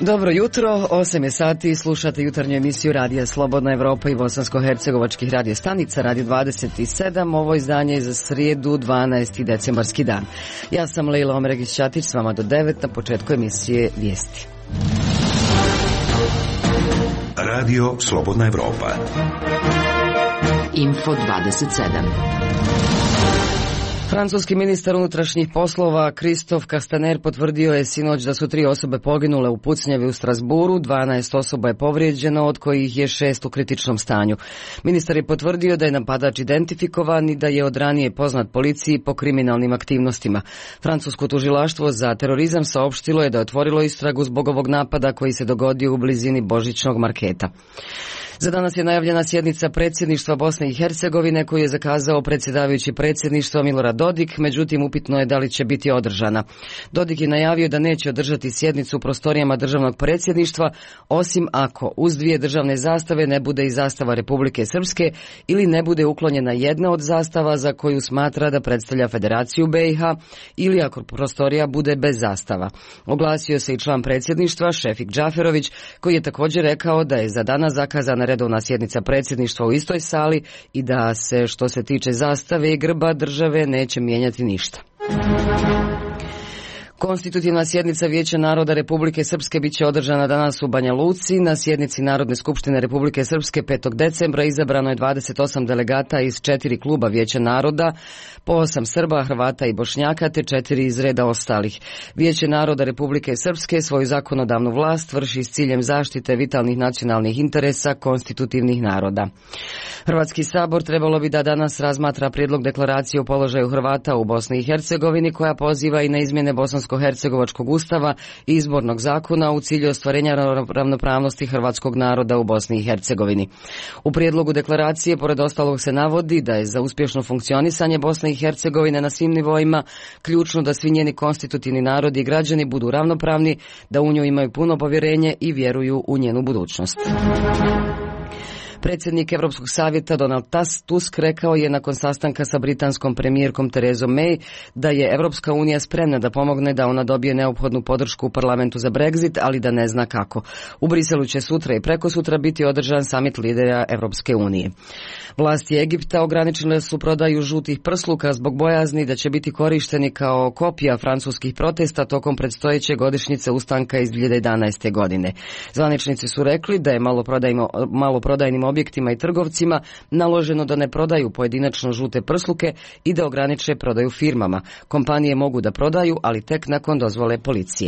Dobro jutro, 8 je sati, slušate jutarnju emisiju Radija Slobodna Evropa i bosansko-hercegovačkih radio stanica, Radio 27, ovo izdanje je za srijedu, 12. decembarski dan. Ja sam Lejla Omeregić-Ćatić, s vama do 9, na početku emisije Vijesti. Radio Slobodna Evropa. Info 27. Francuski ministar unutrašnjih poslova Christophe Castaner potvrdio je sinoć da su 3 osobe poginule u pucnjavi u Strasburu, 12 osoba je povrijeđeno, od kojih je 6 u kritičnom stanju. Ministar je potvrdio da je napadač identifikovan i da je od ranije poznat policiji po kriminalnim aktivnostima. Francusko tužilaštvo za terorizam saopštilo je da je otvorilo istragu zbog ovog napada koji se dogodio u blizini božićnog marketa. Za danas je najavljena sjednica predsjedništva Bosne i Hercegovine koju je zakazao predsjedavajući predsjedništva Milorad Dodik, međutim upitno je da li će biti održana. Dodik je najavio da neće održati sjednicu u prostorijama državnog predsjedništva, osim ako uz 2 državne zastave ne bude i zastava Republike Srpske ili ne bude uklonjena jedna od zastava za koju smatra da predstavlja Federaciju BiH ili ako prostorija bude bez zastava. Oglasio se i član predsjedništva Šefik Džaferović koji je također rekao da je za danas zakazana redovna sjednica predsjedništva u istoj sali i da se što se tiče zastave i grba države neće mijenjati ništa. Konstitutivna sjednica Vijeća naroda Republike Srpske biće održana danas u Banja Luci. Na sjednici Narodne skupštine Republike Srpske 5. decembra izabrano je 28 delegata iz 4 kluba Vijeća naroda, po 8 Srba, Hrvata i Bošnjaka te 4 iz reda ostalih. Vijeće naroda Republike Srpske svoju zakonodavnu vlast vrši s ciljem zaštite vitalnih nacionalnih interesa konstitutivnih naroda. Hrvatski sabor trebalo bi da danas razmatra prijedlog deklaracije o položaju Hrvata u Bosni i Hercegovini koja poziva i na izmjene bosansko-hercegovačkog ustava i izbornog zakona u cilju ostvarenja ravnopravnosti hrvatskog naroda u Bosni i Hercegovini. U prijedlogu deklaracije pored ostalog se navodi da je za uspješno funkcionisanje Bosne i Hercegovine na svim nivoima ključno da svi njeni konstitutivni narodi i građani budu ravnopravni, da u nju imaju puno povjerenje i vjeruju u njenu budućnost. Predsjednik Europskog savjeta Donald Tusk rekao je nakon sastanka sa britanskom premijerkom Terezom May da je Europska unija spremna da pomogne da ona dobije neophodnu podršku u parlamentu za Brexit, ali da ne zna kako. U Briselu će sutra i prekosutra biti održan samit lidera Europske unije. Vlasti Egipta ograničile su prodaju žutih prsluka zbog bojazni da će biti korišteni kao kopija francuskih protesta tokom predstojeće godišnjice ustanka iz 2011. godine. Zvaničnici su rekli da je maloprodajnim objektima i trgovcima naloženo da ne prodaju pojedinačno žute prsluke i da ograniče prodaju firmama. Kompanije mogu da prodaju, ali tek nakon dozvole policije.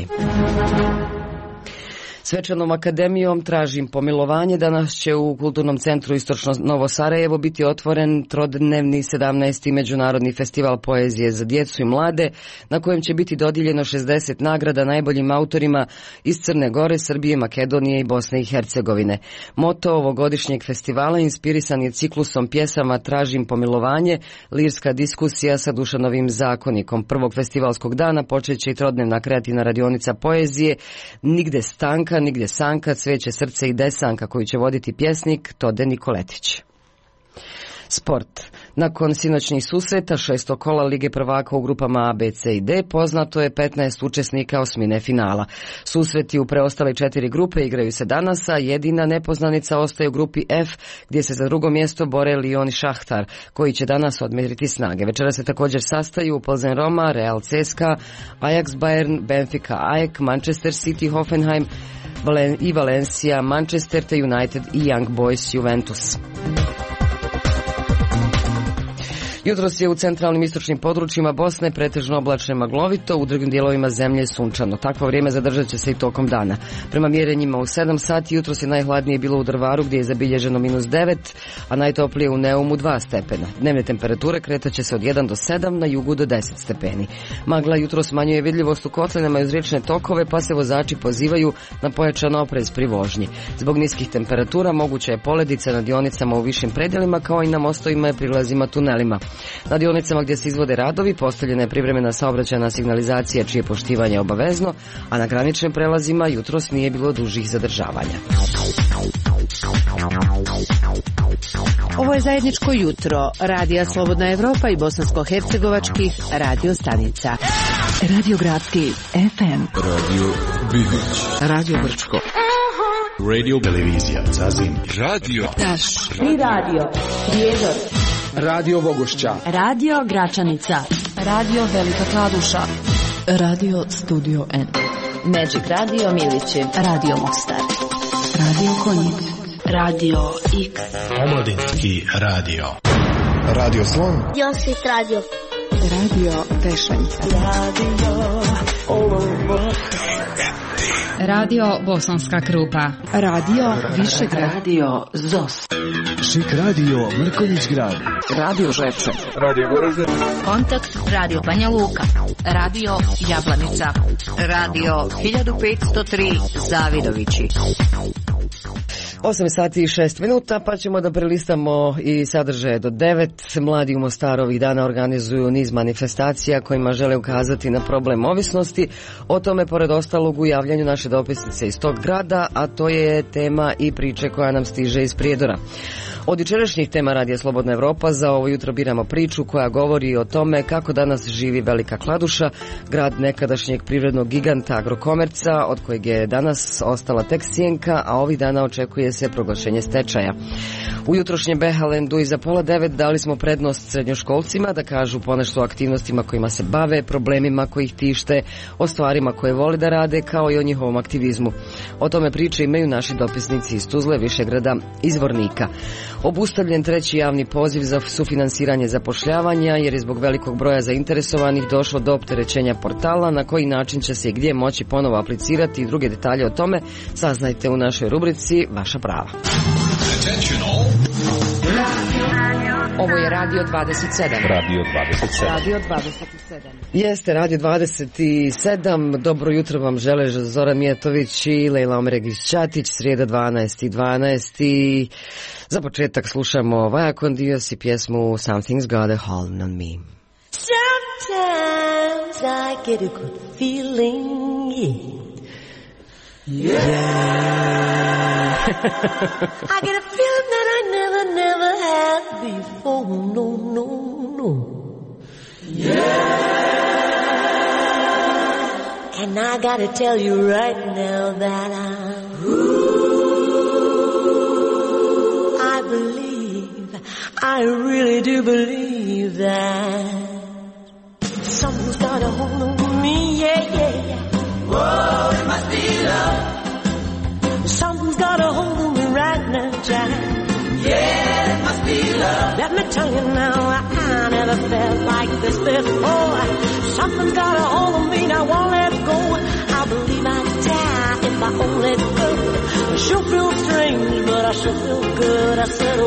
Svečanom akademijom Tražim pomilovanje danas će u Kulturnom centru Istočno Novo Sarajevo biti otvoren trodnevni 17. međunarodni festival poezije za djecu i mlade, na kojem će biti dodijeljeno 60 nagrada najboljim autorima iz Crne Gore, Srbije, Makedonije i Bosne i Hercegovine. Moto ovogodišnjeg festivala inspirisan je ciklusom pjesama Tražim pomilovanje, lirska diskusija sa Dušanovim zakonikom. Prvog festivalskog dana počet će i trodnevna kreativna radionica poezije Nigde stanka, nigdje sanka, cveće srce i desanka koju će voditi pjesnik Tode Nikoletić. Sport. Nakon sinoćnih susreta 6. kola Lige prvaka u grupama A, B, C i D poznato je 15 učesnika osmine finala. Susreti u preostale 4 grupe igraju se danas, a jedina nepoznanica ostaje u grupi F gdje se za drugo mjesto bore Lyon i Šahtar koji će danas odmjeriti snage. Večera se također sastaju Plzen Roma, Real CSKA, Ajax Bayern, Benfica AEK, Manchester City, Hoffenheim i Valencia, Manchester te United i Young Boys Juventus. Jutros je u centralnim istočnim područjima Bosne pretežno oblačno i maglovito, u drugim dijelovima zemlje sunčano. Takvo vrijeme zadržat će se i tokom dana. Prema mjerenjima u 7 sati jutros je najhladnije bilo u Drvaru gdje je zabilježeno -9, a najtoplije u Neumu 2 stepena. Dnevne temperature kretat će se od 1 do 7, na jugu do 10 stepeni. Magla jutros smanjuje vidljivost u kotlinama i uz riječne tokove, pa se vozači pozivaju na pojačan oprez pri vožnji. Zbog niskih temperatura moguća je poledica na dionicama u višim predjelima kao i na mostovima i prilazima tunelima. Na dionicama gdje se izvode radovi postavljena je privremena saobraćajna signalizacija čije poštivanje je obavezno, a na graničnim prelazima jutros nije bilo dužih zadržavanja. Ovo je zajedničko jutro Radija Slobodna Evropa i bosansko-hercegovačkih radio stanica. Radio Gradski FM. Radio Bibić, Radio Brčko, Radio Televizija Zazim, Radio Taš, Tri radio, Prijedor, Radio Bogošća, Radio Gračanica, Radio Velika Kladuša, Radio Studio N, Magic Radio Milići, Radio Mostar, Radio Konjic, Radio X, Omladinski radio. Radio Slon, Josit radio. Radio Tešanjca, Radio Bosanska Krupa, Radio Višegrad, Radio ZOS, Šik Radio Mrkonjić Grad, Radio Žepče, Radio Goražde, Kontakt Radio Banja Luka, Radio Jablanica, Radio 1503 Zavidovići. 8 sati i 6 minuta, pa ćemo da prelistamo i sadržaje do 9. Mladi u Mostaru ovih dana organizuju niz manifestacija kojima žele ukazati na problem ovisnosti. O tome, pored ostalog, u javljanju naše dopisnice iz tog grada, a to je tema i priče koja nam stiže iz Prijedora. Od jučerašnjih tema Radija Slobodna Evropa za ovo jutro biramo priču koja govori o tome kako danas živi Velika Kladuša, grad nekadašnjeg privrednog giganta Agrokomerca, od kojeg je danas ostala tek sjenka, a ovih dana očekuje se proglašenje stečaja. U jutrošnjem Behalendu iza 8:30 dali smo prednost srednjoškolcima da kažu ponešto o aktivnostima kojima se bave, problemima koji ih tište, o stvarima koje vole da rade, kao i o njihovom aktivizmu. O tome priče imaju naši dopisnici iz Tuzle, Višegrada i Zvornika. Obustavljen treći javni poziv za sufinansiranje zapošljavanja jer je zbog velikog broja zainteresovanih došlo do opterećenja portala, na koji način će se i gdje moći ponovo aplicirati i druge detalje o tome saznajte u našoj rubrici Vaša prava. Ovo je Radio 27. Radio 27. Radio 27. Jeste, Radio 27. Dobro jutro vam žele Zoran Mijetović i Lejla Omeregić-Ćatić, srijeda 12.12. Za početak slušamo Vajakon Dios i pjesmu Something's Got a Hold on Me. Sometimes I get a good feeling, yeah. I get a feeling that I never had before, no. Yeah. And I gotta tell you right now that I really do believe that something's got a hold on me, yeah. Whoa, it must be love. Something's got a hold on me right now, Jack. Yeah, it must be love. Let me tell you now, I never felt like this before. Something's got a hold on me, I won't let go. I believe I'd die if I won't let go. I sure feel strange, but I sure feel good. I said,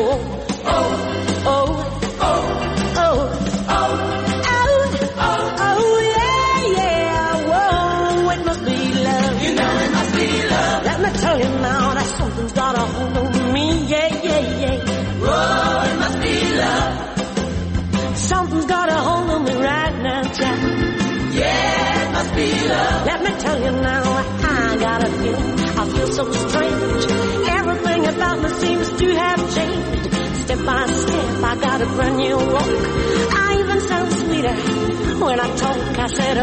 yeah, whoa, it must be love. You know it must be love. Let me tell you now that something's got a hold on me, yeah. Whoa, it must be love. Something's got a hold on me right now, Jack. Yeah, it must be love. Let me tell you now, I got a feeling, I feel so strange. Everything about me seems to have changed. Step by step, I got a brand new walk. I even sound sweeter when I talk. I said,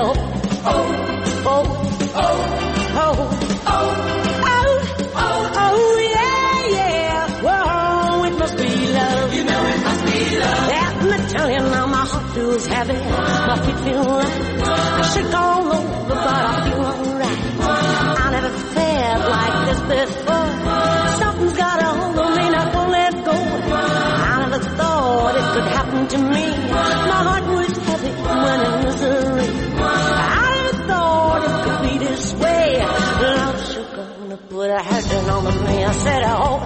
yeah. Whoa, it must be love. You know it must be love. Let me tell you now, my heart feels heavy, my feet feel light. I shake all over, but I feel alright. I never felt like this before. Something's got a hold on me, not gonna let go. I never thought it could happen to me. My heart was heavy when in misery. I never thought it could be this way. Love's sure gonna put a hand on me. I said,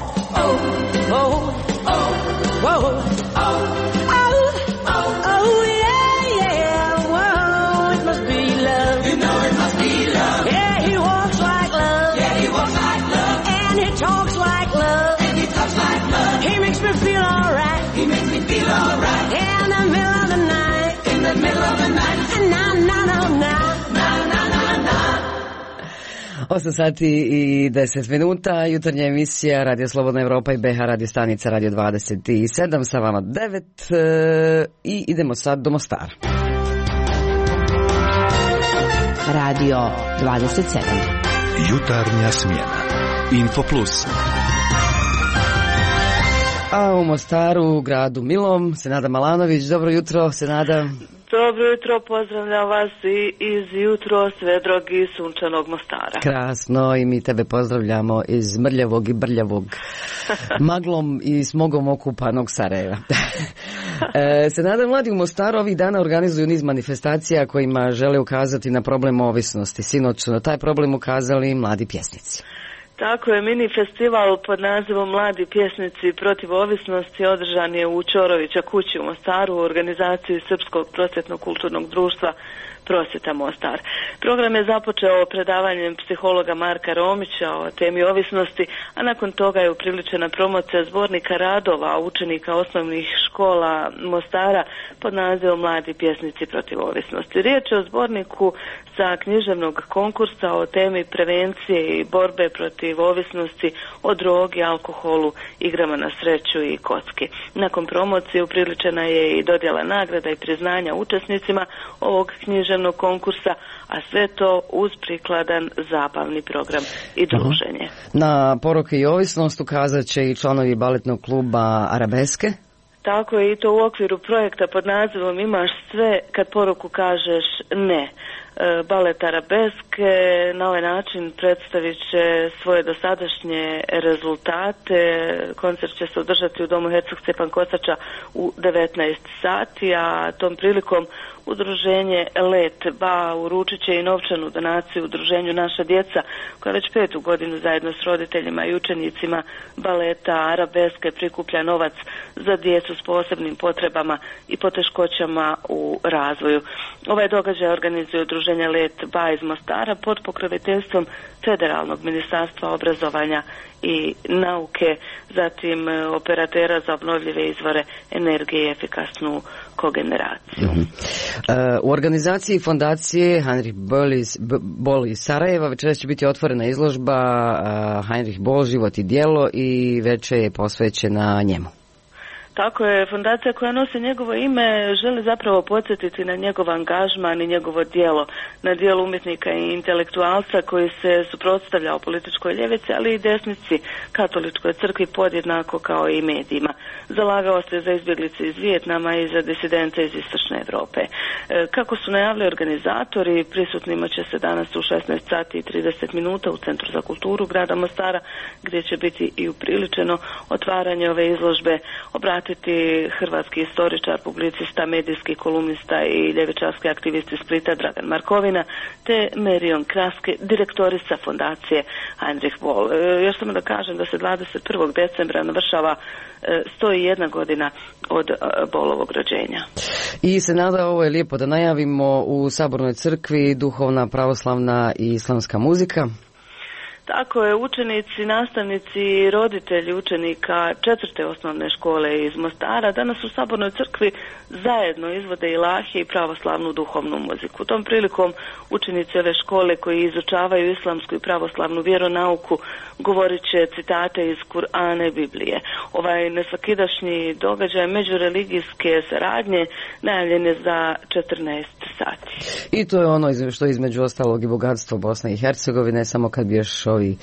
yeah, whoa, it must be love. You know it must be love. Yeah, he walks like love. And he talks like love. He makes me feel alright. In the middle of the night. Na. 8 sati i 10 minuta, jutarnja emisija Radio Slobodna Evropa i BH Radio stanica Radio 27, sa vama 9 i idemo sad do Mostara. Radio 27. Jutarnja smjena. Infoplus. A u Mostaru, gradu milom, Senada Malanović. Dobro jutro, Senada. Dobro jutro, pozdravljam vas i iz jutro svedrog i sunčanog Mostara. Krasno, i mi tebe pozdravljamo iz mrljavog i brljavog, maglom i smogom okupanog Sarajeva. Senada, mladi u Mostaru ovih dana organizuju niz manifestacija kojima žele ukazati na problem ovisnosti. Sinoć su na taj problem ukazali mladi pjesnici. Tako je, mini festival pod nazivom Mladi pjesnici protiv ovisnosti održan je u Ćorovića kući u Mostaru u organizaciji Srpskog prosvjetno-kulturnog društva Prosvjeta Mostar. Program je započeo predavanjem psihologa Marka Romića o temi ovisnosti, a nakon toga je upriličena promocija zbornika radova učenika osnovnih škola Mostara pod nazivom Mladi pjesnici protiv ovisnosti. Riječ je o zborniku sa književnog konkursa o temi prevencije i borbe protiv ovisnosti o drogi, alkoholu, igrama na sreću i kocki. Nakon promocije upriličena je i dodjela nagrada i priznanja učesnicima ovog književnog konkursa, a sve to uz prikladan zabavni program i druženje. Na poruke i ovisnost ukazat će i članovi baletnog kluba Arabeske. Tako je, i to u okviru projekta pod nazivom Imaš sve kad poruku kažeš ne. Balet Arabeske na ovaj način predstavit će svoje dosadašnje rezultate. Koncert će se održati u domu Herceg Stjepan Kosača u 19 sati, a tom prilikom udruženje Let Ba uručit će i novčanu donaciju udruženju Naša djeca, koja već 5. godinu zajedno s roditeljima i učenicima baleta Arabeske prikuplja novac za djecu s posebnim potrebama i poteškoćama u razvoju. Ovaj događaj organizuje udruženje Let Ba iz Mostara pod pokroviteljstvom Federalnog ministarstva obrazovanja i nauke, zatim operatera za obnovljive izvore energije i efikasnu kogeneraciju. U organizaciji fondacije Heinrich Böll iz Sarajeva večeras će biti otvorena izložba Heinrich Böll, život i djelo, i večer je posvećena njemu. Tako je, fondacija koja nosi njegovo ime želi zapravo podsjetiti na njegov angažman i njegovo djelo, na djelo umjetnika i intelektualca koji se suprotstavljao političkoj ljevici, ali i desnici katoličkoj crkvi podjednako kao i medijima. Zalagao se za izbjeglice iz Vijetnama i za disidente iz Istočne Europe. Kako su najavili organizatori, prisutnima će se danas u 16 sati i 30 minuta u Centru za kulturu grada Mostara, gdje će biti i upriličeno otvaranje ove izložbe, obratiti hrvatski istoričar, publicista, medijski kolumnista i ljevičarski aktivist iz Splita Dragan Markovina, te Marion Kraske, direktorica fondacije Heinrich Böll. Još samo da kažem da se 21. decembra navršava 101 godina od Bollovog rođenja. I Senada, ovo je lijepo da najavimo, u Sabornoj crkvi duhovna, pravoslavna i islamska muzika. Tako je, učenici, nastavnici i roditelji učenika 4. osnovne škole iz Mostara danas u Sabornoj crkvi zajedno izvode ilahije i pravoslavnu duhovnu muziku. Tom prilikom učenici ove škole koji izučavaju islamsku i pravoslavnu vjeronauku govorit će citate iz Kur'ana i Biblije. Ovaj nesvakidašnji događaj međureligijske saradnje najavljen je za 14 sati. I to je ono što je između ostalog i bogatstvo Bosne i Hercegovine, samo kad bi još ovi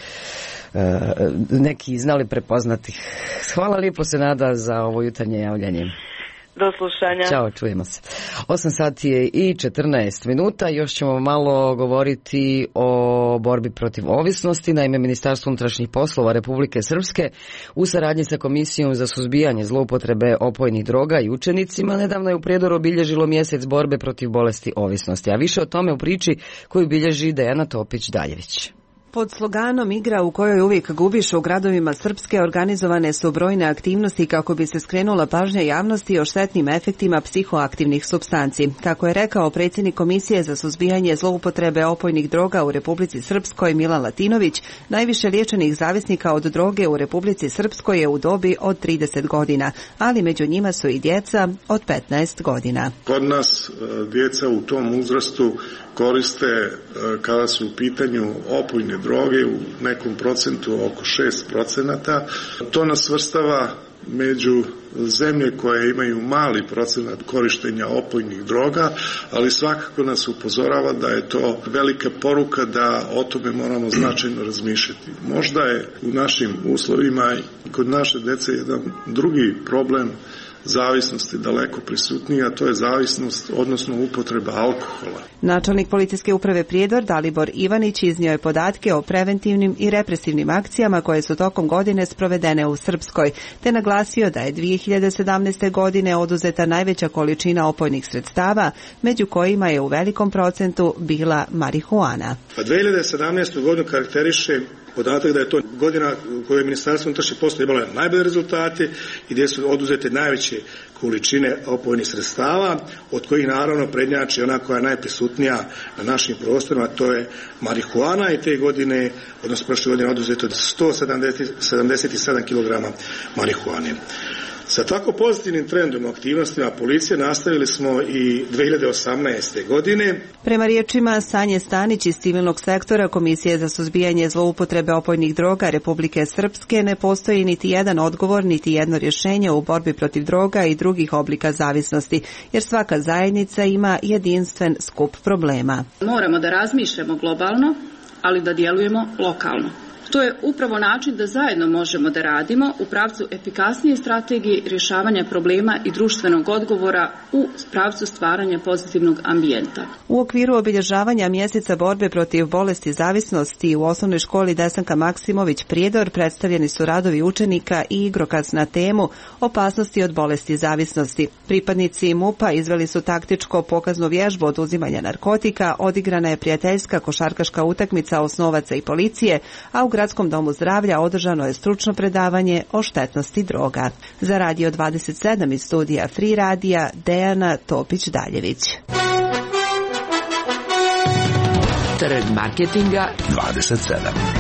neki znali prepoznati. Hvala lijepo, Senada, za ovo jutarnje javljanje. Do slušanja. Ćao, čujemo se. 8 sati je i 14 minuta. Još ćemo malo govoriti o borbi protiv ovisnosti. Naime, Ministarstvo unutrašnjih poslova Republike Srpske u saradnji sa Komisijom za suzbijanje zloupotrebe opojnih droga i učenicima nedavno je u Prijedoru obilježilo mjesec borbe protiv bolesti ovisnosti. A više o tome u priči koju bilježi Dejana Topić-Daljević. Pod sloganom Igra u kojoj uvijek gubiš u gradovima Srpske organizovane su brojne aktivnosti kako bi se skrenula pažnja javnosti o štetnim efektima psihoaktivnih supstanci. Kako je rekao predsjednik Komisije za suzbijanje zloupotrebe opojnih droga u Republici Srpskoj Milan Latinović, najviše liječenih zavisnika od droge u Republici Srpskoj je u dobi od 30 godina, ali među njima su i djeca od 15 godina. Kod nas djeca u tom uzrastu koriste, kada su u pitanju opojne droge u nekom procentu oko 6%. To nas svrstava među zemlje koje imaju mali procenat korištenja opojnih droga, ali svakako nas upozorava da je to velika poruka da o tome moramo značajno razmišljati. Možda je u našim uslovima i kod naše dece jedan drugi problem zavisnosti daleko prisutnija, a to je zavisnost, odnosno upotreba alkohola. Načelnik policijske uprave Prijedor Dalibor Ivanić iznio je podatke o preventivnim i represivnim akcijama koje su tokom godine sprovedene u Srpskoj, te naglasio da je 2017. godine oduzeta najveća količina opojnih sredstava, među kojima je u velikom procentu bila marihuana. 2017. godinu karakteriše podatak da je to godina u kojoj je Ministarstvo unutrašnjih poslova imalo najbolje rezultate i gdje su oduzete najveće količine opojnih sredstava, od kojih naravno prednjači ona koja je najprisutnija na našim prostorima, to je marihuana, i te godine, odnosno prošle godine, oduzeto 177 kg marihuane. Sa tako pozitivnim trendom u aktivnostima policije nastavili smo i 2018. godine. Prema riječima Sanje Stanić iz civilnog sektora Komisije za suzbijanje zloupotrebe opojnih droga Republike Srpske, ne postoji niti jedan odgovor, niti jedno rješenje u borbi protiv droga i drugih oblika zavisnosti, jer svaka zajednica ima jedinstven skup problema. Moramo da razmišljamo globalno, ali da djelujemo lokalno. To je upravo način da zajedno možemo da radimo u pravcu efikasnije strategije rješavanja problema i društvenog odgovora u pravcu stvaranja pozitivnog ambijenta. U okviru obilježavanja mjeseca borbe protiv bolesti zavisnosti u osnovnoj školi Desanka Maksimović Prijedor predstavljeni su radovi učenika i igrokaz na temu opasnosti od bolesti zavisnosti. Pripadnici MUP-a izveli su taktičko pokaznu vježbu oduzimanja narkotika, odigrana je prijateljska košarkaška utakmica osnovaca i policije, a u Gradskom domu zdravlja održano je stručno predavanje o štetnosti droga. Za Radio 27 iz studija Free Radija, Dejana Topić-Daljević. Trg marketinga 27.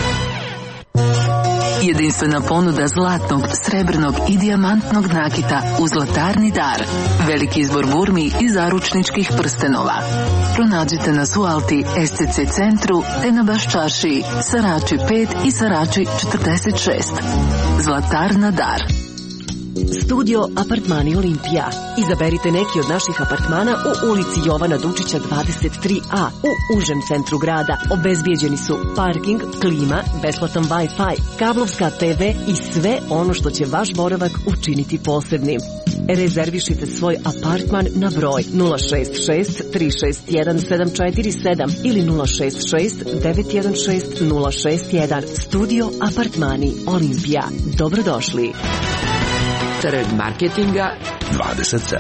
Jedinstvena ponuda zlatnog, srebrnog i dijamantnog nakita u Zlatarni dar. Veliki izbor burmi i zaručničkih prstenova. Pronađite nas u Alti, SCC centru, te na Baščaršiji, Sarači 5 i Sarači 46. Zlatarna dar. Studio Apartmani Olimpija. Izaberite neki od naših apartmana u ulici Jovana Dučića 23A u užem centru grada. Obezbijeđeni su parking, klima, besplatan Wi-Fi, kablovska TV i sve ono što će vaš boravak učiniti posebnim. Rezervišite svoj apartman na broj 066 361 747 ili 066 916 061. Studio Apartmani Olimpija. Dobrodošli. Trg marketinga 27.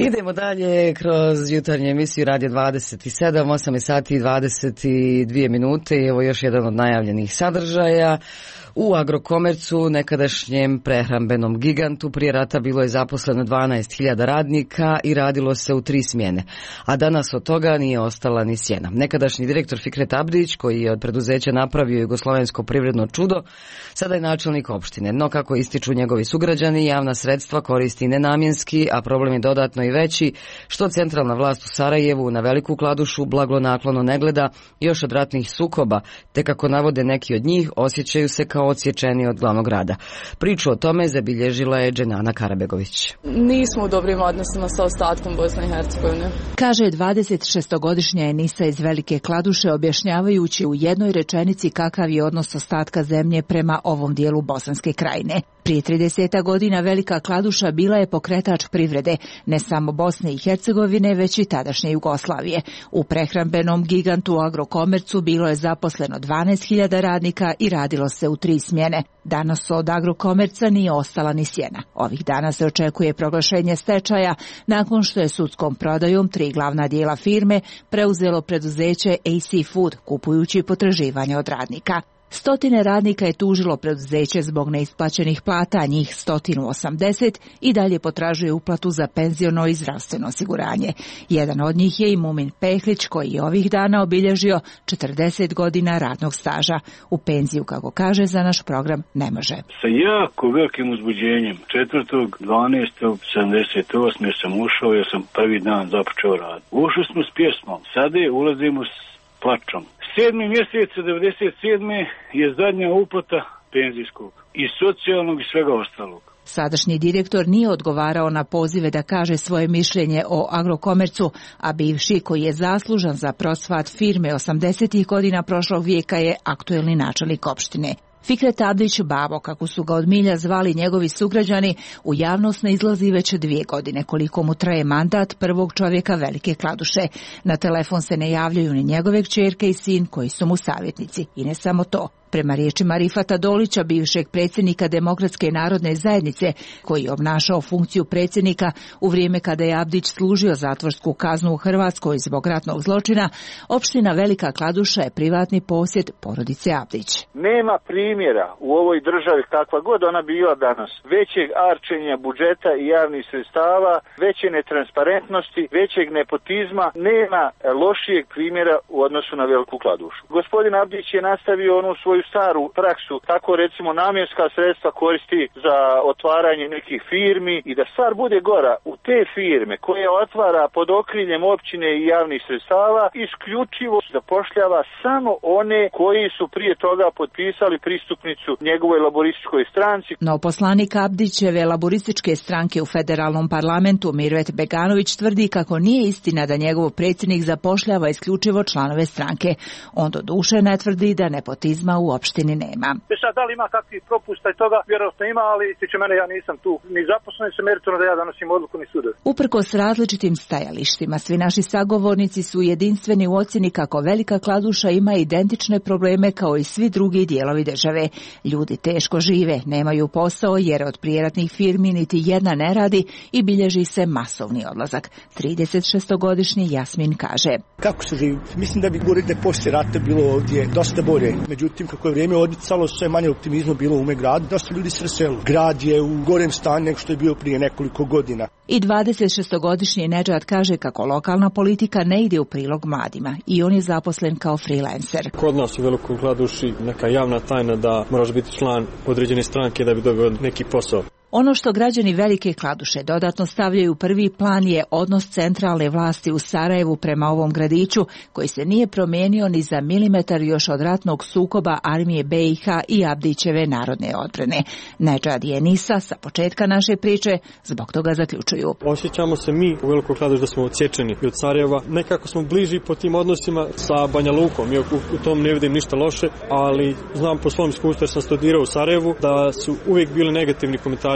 Idemo dalje kroz jutarnju emisiju Radio 27, 8 sati i 22 minute. Evo još jedan od najavljenih sadržaja. U Agrokomercu, nekadašnjem prehrambenom gigantu, prije rata bilo je zaposleno 12.000 radnika i radilo se u 3 smjene, a danas od toga nije ostala ni sjena. Nekadašnji direktor Fikret Abdić, koji je od preduzeća napravio jugoslovensko privredno čudo, sada je načelnik opštine. No, kako ističu njegovi sugrađani, javna sredstva koristi nenamjenski, a problem je dodatno i veći, što centralna vlast u Sarajevu na Veliku Kladušu blagonaklono ne gleda još od ratnih sukoba, te kako navode neki od njih, osjećaju se kao odsječeni od glavnog grada. Priču o tome zabilježila je Dženana Karabegović. Nismo u dobrim odnosima sa ostatkom Bosne i Hercegovine. Kaže 26-godišnja Enisa iz Velike Kladuše, objašnjavajući u jednoj rečenici kakav je odnos ostatka zemlje prema ovom dijelu Bosanske krajine. Prije 30 godina Velika Kladuša bila je pokretač privrede ne samo Bosne i Hercegovine, već i tadašnje Jugoslavije. U prehrambenom gigantu Agrokomercu bilo je zaposleno 12.000 radnika i radilo se u 3 smjene. Danas od Agrokomerca nije ostala ni sjena. Ovih dana se očekuje proglašenje stečaja nakon što je sudskom prodajom 3 glavna dijela firme preuzelo preduzeće AC Food, kupujući potraživanja od radnika. Stotine radnika je tužilo preduzeće zbog neisplaćenih plata, njih 180 i dalje potražuje uplatu za penziono i zdravstveno osiguranje. Jedan od njih je i Mumin Pehlić, koji je ovih dana obilježio 40 godina radnog staža. U penziju, kako kaže, za naš program ne može. Sa jako velikim uzbuđenjem 4.12.78. sam ušao, jer sam prvi dan započeo rad. Ušli smo s pjesmom, sada ulazimo s plačom. 7. mjesec 97. je zadnja uplata penzijskog i socijalnog i svega ostalog. Sadašnji direktor nije odgovarao na pozive da kaže svoje mišljenje o Agrokomercu, a bivši, koji je zaslužan za procvat firme 80. godina prošlog vijeka, je aktuelni načelnik opštine. Fikret Abdić, babo, kako su ga od milja zvali njegovi sugrađani, u javnost ne izlazi već 2 godine, koliko mu traje mandat prvog čovjeka Velike Kladuše. Na telefon se ne javljaju ni njegove kćerke i sin, koji su mu savjetnici. I ne samo to. Prema riječima Rifata Dolića, bivšeg predsjednika Demokratske narodne zajednice, koji je obnašao funkciju predsjednika u vrijeme kada je Abdić služio zatvorsku kaznu u Hrvatskoj zbog ratnog zločina, opština Velika Kladuša je privatni posjed porodice Abdić. Nema primjera u ovoj državi, kakva god ona bila danas, većeg arčenja budžeta i javnih sredstava, veće netransparentnosti, većeg nepotizma, nema lošijeg primjera u odnosu na Veliku Kladušu. Gospodin Abdić je nastavio onu svoju staru praksu, tako recimo namjenska sredstva koristi za otvaranje nekih firmi i da stvar bude gora, u te firme koje otvara pod okriljem općine i javnih sredstava isključivo zapošljava samo one koji su prije toga potpisali pristupnicu njegovoj laborističkoj stranci. No poslanik Abdićeve laborističke stranke u federalnom parlamentu Mirvet Beganović tvrdi kako nije istina da njegov predsjednik zapošljava isključivo članove stranke. On do duše ne tvrdi da nepotizma u opštini nema. Sad, da li ima kakvih propusta i toga, vjerojatno ima, ali tiče mene, ja nisam tu ni zaposlen, se meritorno da ja donosim odluku ni sudovi. Uprkos različitim stajalištima, svi naši sagovornici su jedinstveni u ocjeni kako Velika Kladuša ima identične probleme kao i svi drugi dijelovi države. Ljudi teško žive, nemaju posao jer od prijeratnih firmi niti jedna ne radi i bilježi se masovni odlazak. 36-godišnji Jasmin kaže. Kako se živi? Mislim da bi govorili da poslije rata bilo ovdje dosta bolje. Međutim, kako je vrijeme odmicalo, sve manje optimizma bilo u ume gradu. Dosta ljudi se raselo. Grad je u gorem stanju nego što je bio prije nekoliko godina. I 26-godišnji Nedžad kaže kako lokalna politika ne ide u prilog mladima i on je zaposlen kao freelancer. Kod nas u Velikoj Kladuši neka javna tajna da moraš biti član određene stranke da bi dobio neki posao. Ono što građani Velike Kladuše dodatno stavljaju u prvi plan je odnos centralne vlasti u Sarajevu prema ovom gradiću, koji se nije promijenio ni za milimetar još od ratnog sukoba armije BiH i Abdićeve narodne odbrane. Nedžad i Enisa sa početka naše priče zbog toga zaključuju. Osjećamo se mi u Velikoj Kladuši da smo odsječeni od Sarajeva. Nekako smo bliži po tim odnosima sa Banja Lukom. I u tom ne vidim ništa loše, ali znam po svom iskustvu jer sam studirao u Sarajevu da su uvijek bili negativni komentari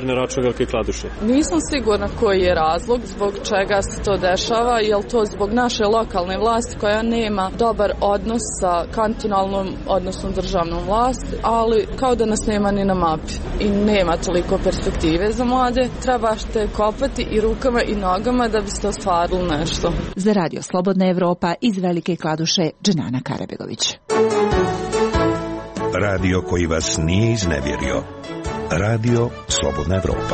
na račun Velike Kladuše. Nisam sigurna koji je razlog zbog čega se to dešava, je li to zbog naše lokalne vlasti koja nema dobar odnos sa kantonalnom, odnosno državnom vlasti, ali kao da nas nema ni na mapi i nema toliko perspektive za mlade. Trebašte kopati i rukama i nogama da biste ostvarili nešto. Za Radio Slobodna Evropa iz Velike Kladuše, Dženana Karabegović. Radio koji vas nije iznevjerio. Radio Slobodna Evropa.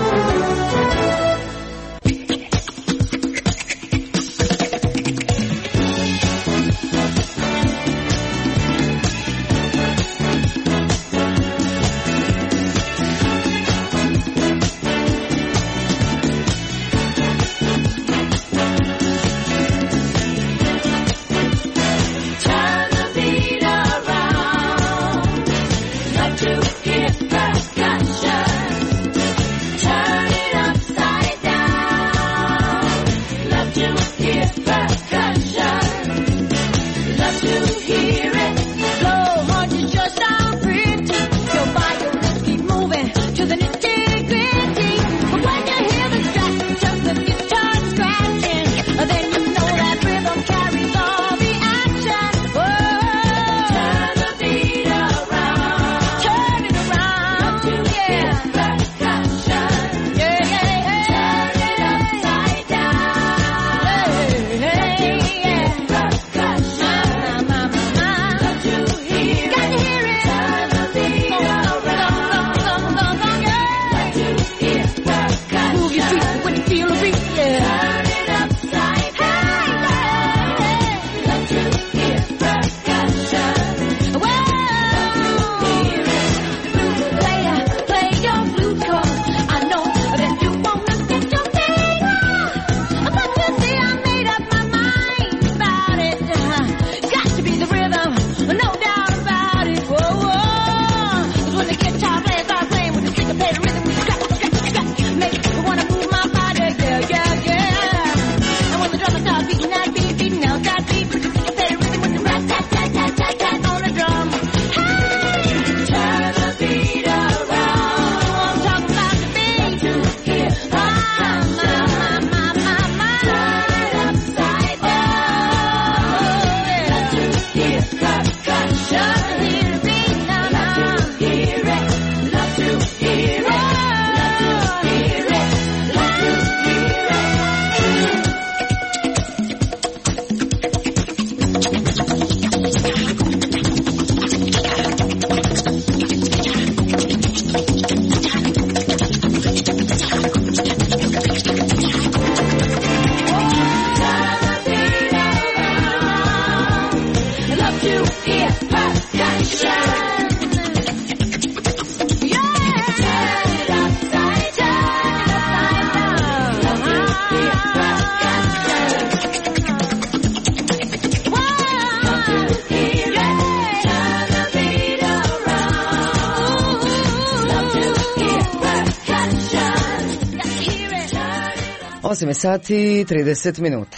Sati 30 minuta.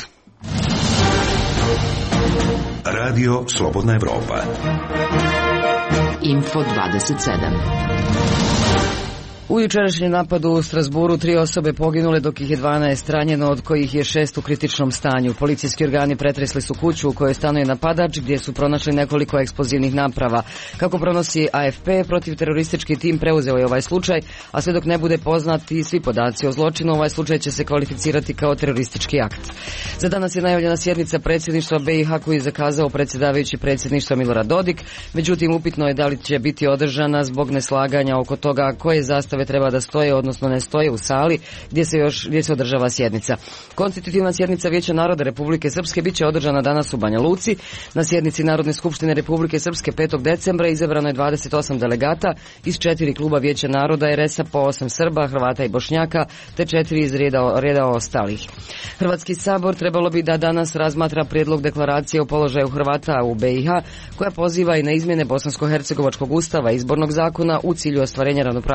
Radio Slobodna Evropa. Info 27. U jučerašnjem napadu u Strasburu 3 osobe poginule, dok ih je 12 ranjeno, od kojih je 6 u kritičnom stanju. Policijski organi pretresli su kuću u kojoj stanuje napadač, gdje su pronašli nekoliko eksplozivnih naprava. Kako pronosi AFP, protivteroristički tim preuzeo je ovaj slučaj, a sve dok ne bude poznati svi podaci o zločinu, ovaj slučaj će se kvalificirati kao teroristički akt. Za danas je najavljena sjednica predsjedništva BiH koju je zakazao predsjedavajući predsjedništva Milorad Dodik, međutim upitno je da li će biti održana zbog neslaganja oko toga koje zastave treba da stoje, odnosno ne stoje u sali gdje se održava sjednica. Konstitutivna sjednica Vijeća naroda Republike Srpske biće održana danas u Banja Luci. Na sjednici Narodne skupštine Republike Srpske 5. decembra izabrano je 28 delegata iz 4 kluba Vijeća naroda RS-a, po 8 Srba, Hrvata i Bošnjaka, te 4 iz reda ostalih. Hrvatski sabor trebalo bi da danas razmatra prijedlog deklaracije o položaju Hrvata u BiH, koja poziva i na izmjene bosansko-hercegovačkog ustava i izbornog zakona u cilju ostvarenja ravnopravnosti Hrvata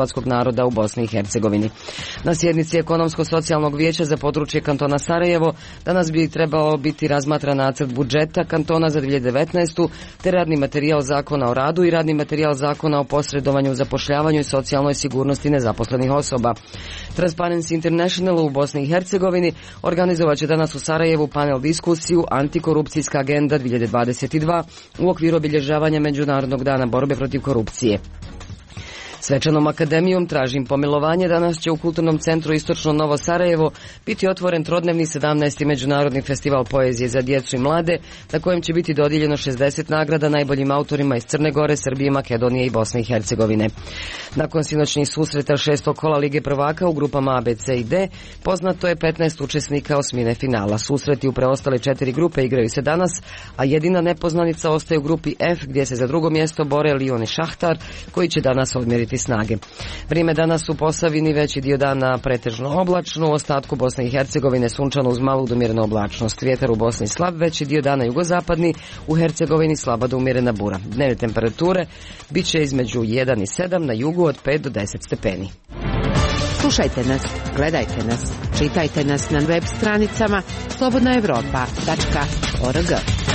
hrvatskog naroda u Bosni i Hercegovini. Na sjednici Ekonomsko-socijalnog vijeća za područje kantona Sarajevo danas bi trebao biti razmatran nacrt budžeta kantona za 2019. te radni materijal Zakona o radu i radni materijal Zakona o posredovanju, zapošljavanju i socijalnoj sigurnosti nezaposlenih osoba. Transparency International u Bosni i Hercegovini organizovat će danas u Sarajevu panel diskusiju Antikorupcijska agenda 2022 u okviru obilježavanja Međunarodnog dana borbe protiv korupcije. Svečanom akademijom Tražim pomilovanje danas će u Kulturnom centru Istočno Novo Sarajevo biti otvoren trodnevni 17. Međunarodni festival poezije za djecu i mlade, na kojem će biti dodijeljeno 60 nagrada najboljim autorima iz Crne Gore, Srbije, Makedonije i Bosne i Hercegovine. Nakon sinoćnih susreta 6. kola Lige prvaka u grupama A, B, C i D, poznato je 15 učesnika osmine finala. Susreti u preostale 4 grupe igraju se danas, a jedina nepoznanica ostaje u grupi F, gdje se za drugo mjesto bore Lion i Šahtar, koji će danas odmjeriti snage. Vrijeme danas u Posavini veći dio dana pretežno oblačno, u ostatku Bosne i Hercegovine sunčano uz malu do umjerenu oblačnost. Vjetar u Bosni slab, veći dio dana jugozapadni, u Hercegovini slaba do umjerena bura. Dnevne temperature bit će između 1 i 7, na jugu od 5 do 10 stepeni. Slušajte nas, gledajte nas, čitajte nas na web stranicama slobodnaevropa.org.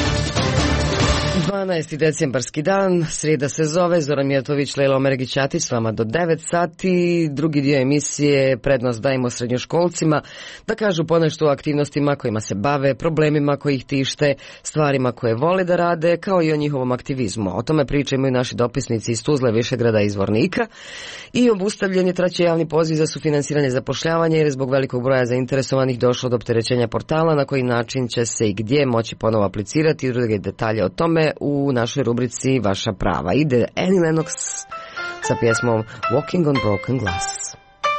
12. decembarski dan, srijeda se zove, Zoran Mijatović, Lejla Omeregić-Atić s vama do 9 sati. Drugi dio emisije prednost dajemo srednjoškolcima da kažu ponešto o aktivnostima kojima se bave, problemima koji ih tište, stvarima koje vole da rade, kao i o njihovom aktivizmu. O tome pričaju i naši dopisnici iz Tuzle, Višegrada i Zvornika. I obustavljen je treći javni poziv za sufinansiranje zapošljavanja jer je zbog velikog broja zainteresovanih došlo do opterećenja portala, na koji način će se i gdje moći ponovo aplicirati i druge detalje o tome u našoj rubrici Vaša prava. Ide Annie Lennox sa pjesmom Walking on Broken Glass.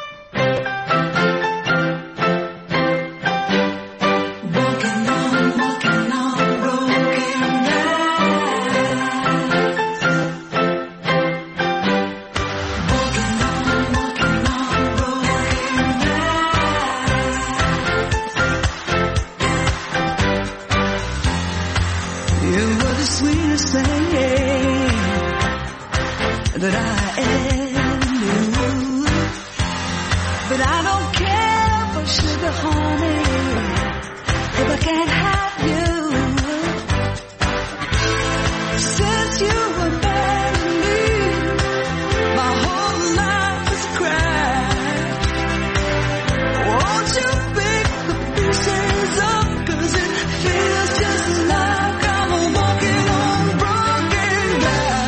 That I ever knew, but I don't care for sugar, honey, if I can't have you. Since you were bad to me, my whole life is a crime. Won't you pick the pieces up, 'cause it feels just like I'm walking on broken glass.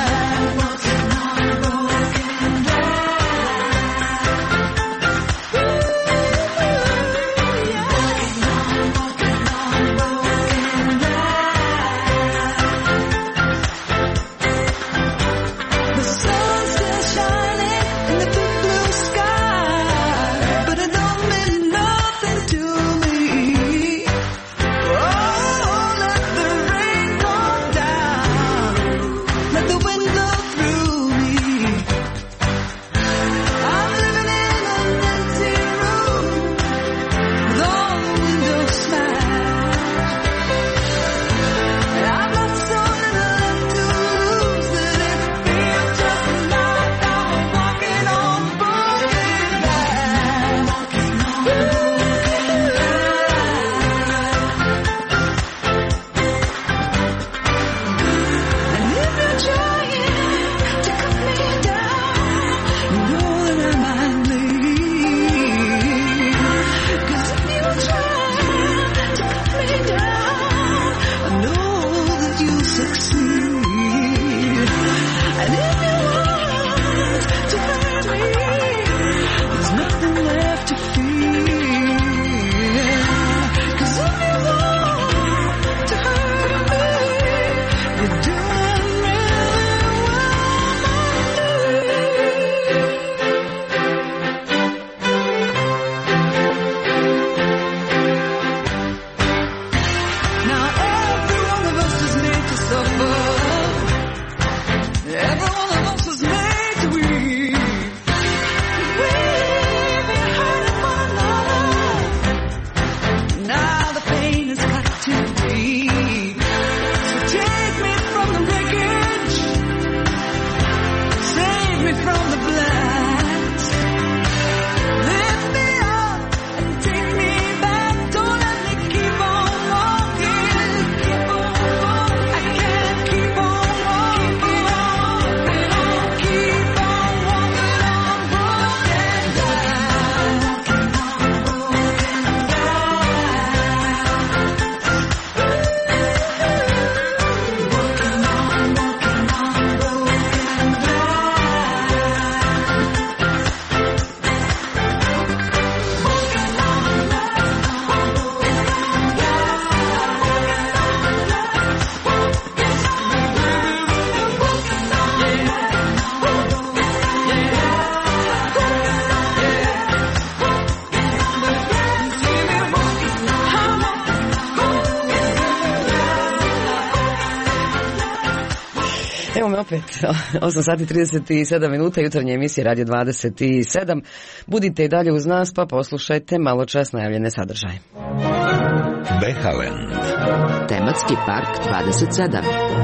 opet 8 sati 37 minuta, jutarnje emisije Radio 27. Budite i dalje uz nas, pa poslušajte malo čas najavljene sadržaje. Behaland. Tematski park 27.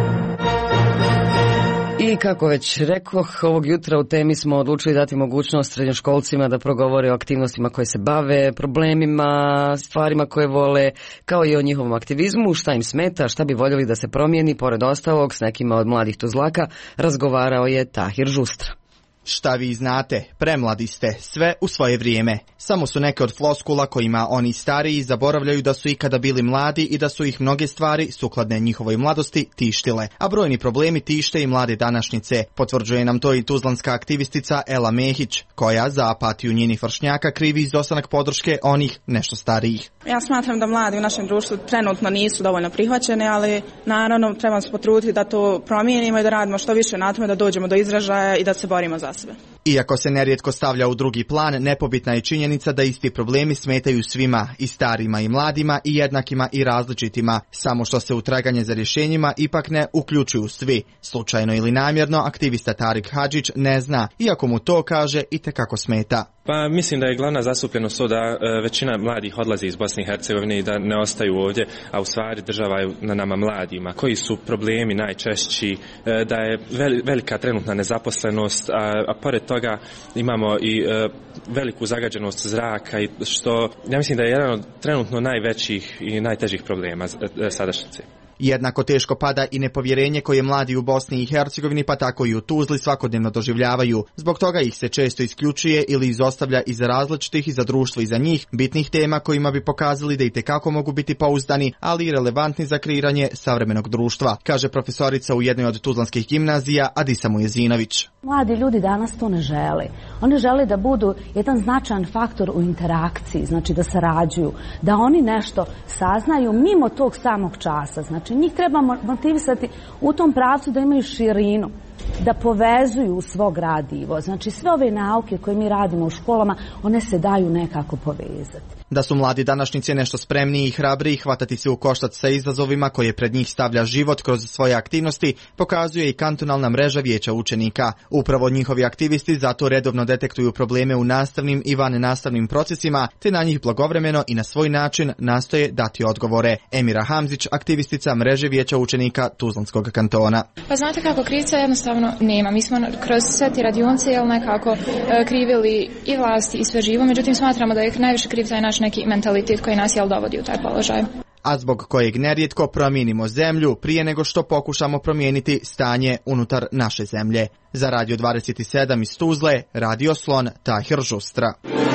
I kako već rekoh, ovog jutra u temi smo odlučili dati mogućnost srednjoškolcima da progovore o aktivnostima koje se bave, problemima, stvarima koje vole, kao i o njihovom aktivizmu, šta im smeta, šta bi voljeli da se promijeni. Pored ostalog, s nekima od mladih Tuzlaka razgovarao je Tahir Žustra. Šta vi znate, premladi ste, sve u svoje vrijeme. Samo su neke od floskula kojima oni stariji zaboravljaju da su ikada bili mladi i da su ih mnoge stvari, sukladne njihovoj mladosti, tištile. A brojni problemi tište i mlade današnjice. Potvrđuje nam to i tuzlanska aktivistica Ela Mehić, koja za apatiju njenih vršnjaka krivi izostanak podrške onih nešto starijih. Ja smatram da mladi u našem društvu trenutno nisu dovoljno prihvaćeni, ali naravno trebamo se potruditi da to promijenimo i da radimo što više na tome da dođemo do izražaja i da se borimo za sebe. Iako se nerijetko stavlja u drugi plan, nepobitna je činjenica da isti problemi smetaju svima, i starima i mladima, i jednakima i različitima, samo što se u traganje za rješenjima ipak ne uključuju svi. Slučajno ili namjerno, aktivista Tarik Hadžić ne zna, iako mu to kaže itekako smeta. Pa mislim da je glavna zastupljenost to da većina mladih odlazi iz Bosne i Hercegovine i da ne ostaju ovdje, a u stvari država je na nama mladima. Koji su problemi najčešći, da je velika trenutna nezaposlenost, a pored toga imamo i veliku zagađenost zraka, i što ja mislim da je jedan od trenutno najvećih i najtežih problema sadašnjice. Jednako teško pada i nepovjerenje koje mladi u Bosni i Hercegovini, pa tako i u Tuzli, svakodnevno doživljavaju. Zbog toga ih se često isključuje ili izostavlja iz različitih i za društvo i za njih bitnih tema kojima bi pokazali da itekako mogu biti pouzdani, ali i relevantni za kreiranje savremenog društva, kaže profesorica u jednoj od tuzlanskih gimnazija Adisa Mujezinović. Mladi ljudi danas to ne žele. Oni žele da budu jedan značajan faktor u interakciji, znači da sarađuju, da oni nešto saznaju mimo tog samog časa. Znači njih treba motivisati u tom pravcu da imaju širinu, da povezuju svo gradivo. Znači sve ove nauke koje mi radimo u školama, one se daju nekako povezati. Da su mladi današnjice nešto spremniji i hrabriji hvatati se u koštac sa izazovima koje pred njih stavlja život kroz svoje aktivnosti, pokazuje i kantonalna mreža vijeća učenika. Upravo njihovi aktivisti zato redovno detektuju probleme u nastavnim i vannastavnim procesima, te na njih blagovremeno i na svoj način nastoje dati odgovore. Emira Hamzić, aktivistica mreže vijeća učenika Tuzlanskog kantona. Pa znate kako, krivca jednostavno nema. Mi smo kroz sve te radionice nekako krivili i vlasti i sve živo, međutim smatramo da je najviše kriv taj naš neki mentalitet koji nas dovodi u taj položaj. A zbog kojeg nerijetko promijenimo zemlju prije nego što pokušamo promijeniti stanje unutar naše zemlje. Za Radio 27 iz Tuzle, Radio Slon, Tahir Žustra.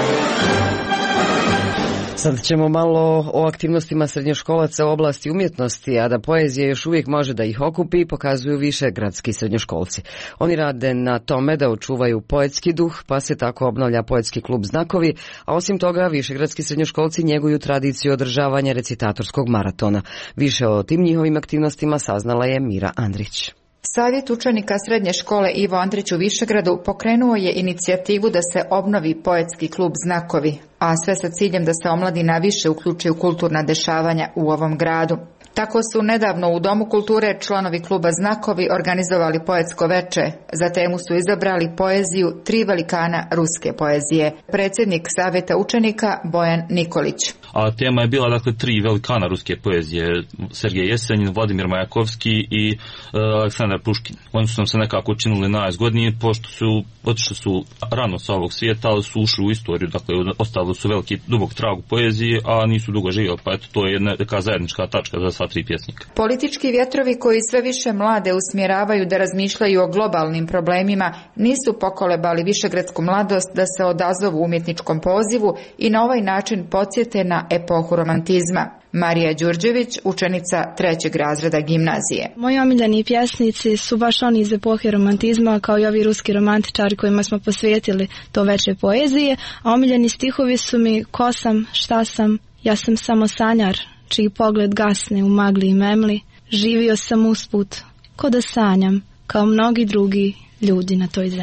Sad ćemo malo o aktivnostima srednjoškolaca u oblasti umjetnosti, a da poezija još uvijek može da ih okupi, pokazuju više gradski srednjoškolci. Oni rade na tome da očuvaju poetski duh, pa se tako obnavlja poetski klub Znakovi, a osim toga višegradski srednjoškolci njeguju tradiciju održavanja recitatorskog maratona. Više o tim njihovim aktivnostima saznala je Mira Andrić. Savjet učenika srednje škole Ivo Andrić u Višegradu pokrenuo je inicijativu da se obnovi poetski klub Znakovi, a sve sa ciljem da se omladina više uključi u kulturna dešavanja u ovom gradu. Tako su nedavno u Domu kulture članovi kluba Znakovi organizovali poetsko veče. Za temu su izabrali poeziju 3 velikana ruske poezije. Predsjednik Savjeta učenika Bojan Nikolić. A tema je bila 3 velikana ruske poezije, Sergej Jesenjin, Vladimir Majakovski i Aleksandar Puškin. Oni su nam se nekako učinili najzgodniji, pošto otišli su rano sa ovog svijeta, ali su ušli u istoriju, ostavili su veliki dubok trag u poeziji, a nisu dugo živjeli, pa to je neka zajednička tačka za sva 3 pjesnika. Politički vjetrovi koji sve više mlade usmjeravaju da razmišljaju o globalnim problemima nisu pokolebali višegradsku mladost da se odazovu umjetničkom pozivu i na ovaj način podsjete na epohu romantizma. Marija Đurđević, učenica 3. razreda gimnazije. Moji omiljeni pjesnici su baš oni iz epohe romantizma, kao i ovi ruski romantičari kojima smo posvetili to veče poezije, a omiljeni stihovi su mi Ko sam, šta sam, ja sam samo sanjar, čiji pogled gasne u magli i memli, živio sam usput, ko da sanjam, kao mnogi drugi ljudi na toj zemlji.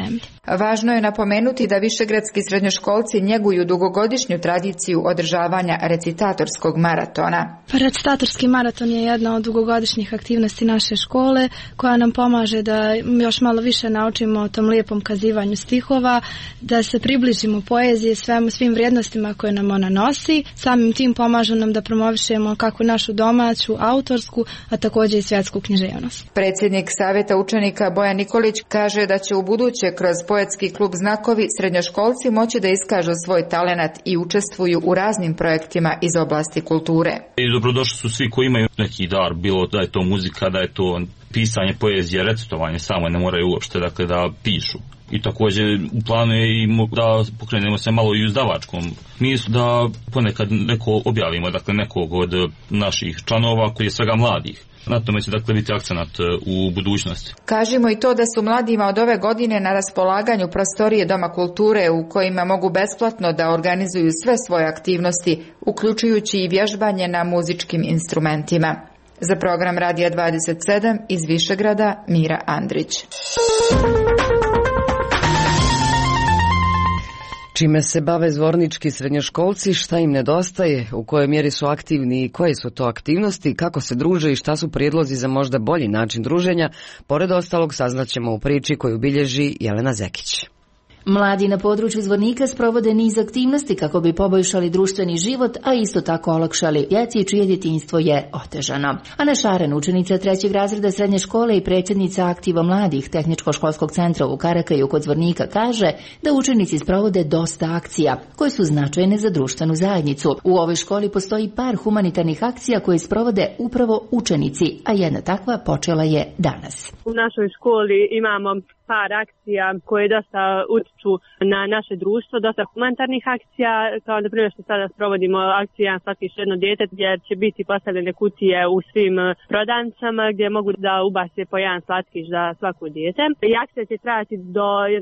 Važno je napomenuti da višegradski srednjoškolci njeguju dugogodišnju tradiciju održavanja recitatorskog maratona. Recitatorski maraton je jedna od dugogodišnjih aktivnosti naše škole koja nam pomaže da još malo više naučimo o tom lijepom kazivanju stihova, da se približimo poeziji, svim vrijednostima koje nam ona nosi. Samim tim pomažu nam da promovišemo kako našu domaću, autorsku, a također i svjetsku književnost. Predsjednik Savjeta učenika Bojan Nikolić kaže da će u buduće kroz poetski klub Znakovi srednjoškolci moći da iskažu svoj talenat i učestvuju u raznim projektima iz oblasti kulture. I dobrodošli su svi koji imaju neki dar, bilo da je to muzika, da je to pisanje poezije, recitovanje, samo ne moraju uopšte da pišu. I također u planu je i da pokrenemo se malo i u izdavačkom smislu, da ponekad objavimo nekog od naših članova koji je svega mladih. Na tome će biti akcenat u budućnosti. Kažemo i to da su mladima od ove godine na raspolaganju prostorije Doma kulture u kojima mogu besplatno da organizuju sve svoje aktivnosti, uključujući i vježbanje na muzičkim instrumentima. Za program Radija 27 iz Višegrada, Mira Andrić. Čime se bave zvornički srednjoškolci, šta im nedostaje, u kojoj mjeri su aktivni i koje su to aktivnosti, kako se druže i šta su prijedlozi za možda bolji način druženja, pored ostalog saznaćemo u priči koju bilježi Jelena Zekić. Mladi na području Zvornika sprovode niz aktivnosti kako bi poboljšali društveni život, a isto tako olakšali djeci čije djetinjstvo je otežano. Ana Šaren, učenica 3. razreda srednje škole i predsjednica Aktiva mladih Tehničko-školskog centra u Karakaju kod Zvornika, kaže da učenici sprovode dosta akcija koje su značajne za društvenu zajednicu. U ovoj školi postoji par humanitarnih akcija koje sprovode upravo učenici, a jedna takva počela je danas. U našoj školi imamo par akcija koje dosta utiču na naše društvo, dosta humanitarnih akcija, kao na primjer što sada sprovodimo akciju Jedan slatkiš jedno dijete, gdje će biti postavljene kutije u svim prodavnicama gdje mogu da ubace po jedan slatkiš za svako dijete. I akcija će trajati do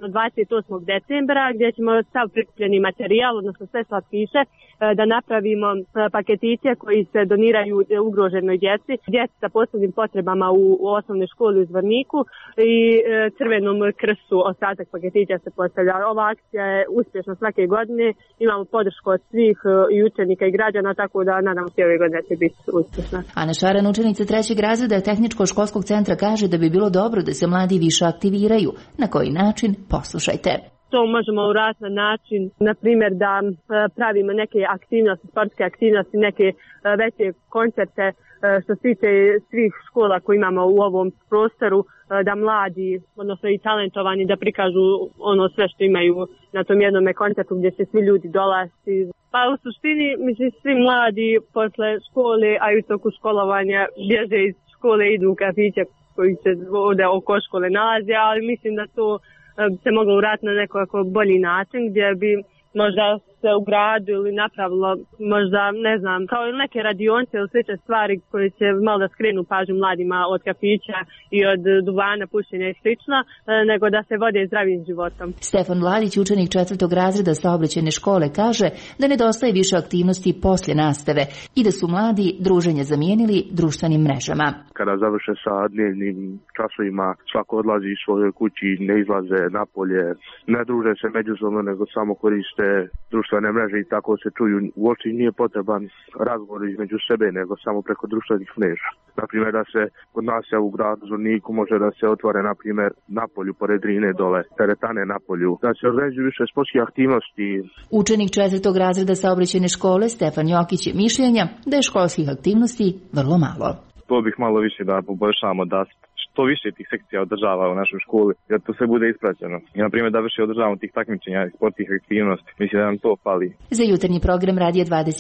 28. decembra gdje ćemo sav prikupljeni materijal, odnosno sve slatkiše, da napravimo paketiće koji se doniraju ugroženoj djeci sa posebnim potrebama u osnovnoj školi u Zvorniku i Crvenom krstu ostatak paketića se postavlja. Ova akcija je uspješna svake godine, imamo podršku od svih i učenika i građana, tako da nadam se ove godine će biti uspješna. Ana Šaran, učenica 3. razreda Tehničko-školskog centra, kaže da bi bilo dobro da se mladi više aktiviraju. Na koji način? Poslušajte. To možemo uraditi na način, na primjer, da pravimo neke aktivnosti, sportske aktivnosti, neke veće koncerte što se tiče svih škola koje imamo u ovom prostoru, da mladi, odnosno i talentovani, da prikažu ono sve što imaju na tom jednom koncertu gdje će svi ljudi dolaziti. Pa u suštini, mislim, svi mladi posle škole, a i u toku školovanja bježe iz škole, idu u kafiće koji se ovdje oko škole nalaze, ali mislim da to se moglo uraditi na nekako bolji način gdje bi možda se u gradu ili napravilo možda, ne znam, kao neke radionce ili slične stvari koje će malo da skrenu pažnju mladima od kafića i od duvana, pušenja i slično, nego da se vode zdravim životom. Stefan Vladić, učenik 4. razreda Saobraćajne škole, kaže da nedostaje više aktivnosti poslije nastave i da su mladi druženje zamijenili društvenim mrežama. Kada završe sa dnevnim časovima, svako odlazi iz svoje kući, ne izlaze napolje, ne druže se međusobno, nego samo koriste društvene mreže i tako se čuju. Uopće nije potreban razgovor između sebe, nego samo preko društvenih mreža. Naprimjer, da se kod nas u gradu Zvorniku može da se otvore, naprimjer, napolju pored Drine dole, teretane napolju, da se organizuju više sportskih aktivnosti. Učenik 4. razreda Saobraćajne škole Stefan Jokić je mišljenja da je školskih aktivnosti vrlo malo. To bih malo više da poboljšamo, da što više tih sekcija održava u našoj školi, jer to sve bude ispraćeno. I na primjer da više održavamo tih takmičenja i sportskih aktivnosti. Mislim da nam to fali. Za jutarnji program Radija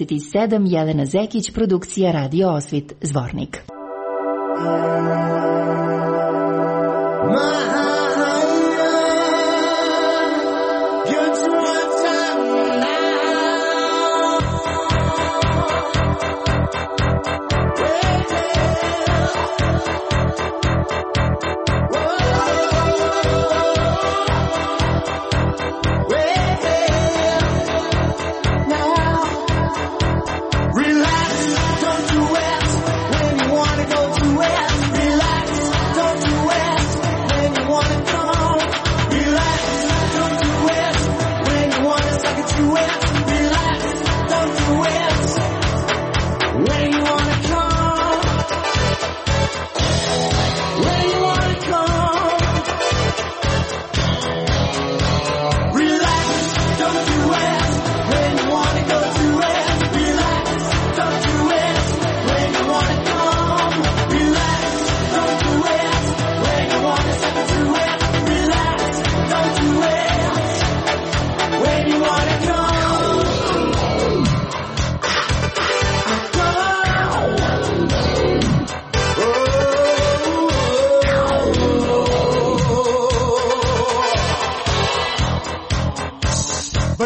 27 Jelena Zekić, produkcija Radio Osvit, Zvornik.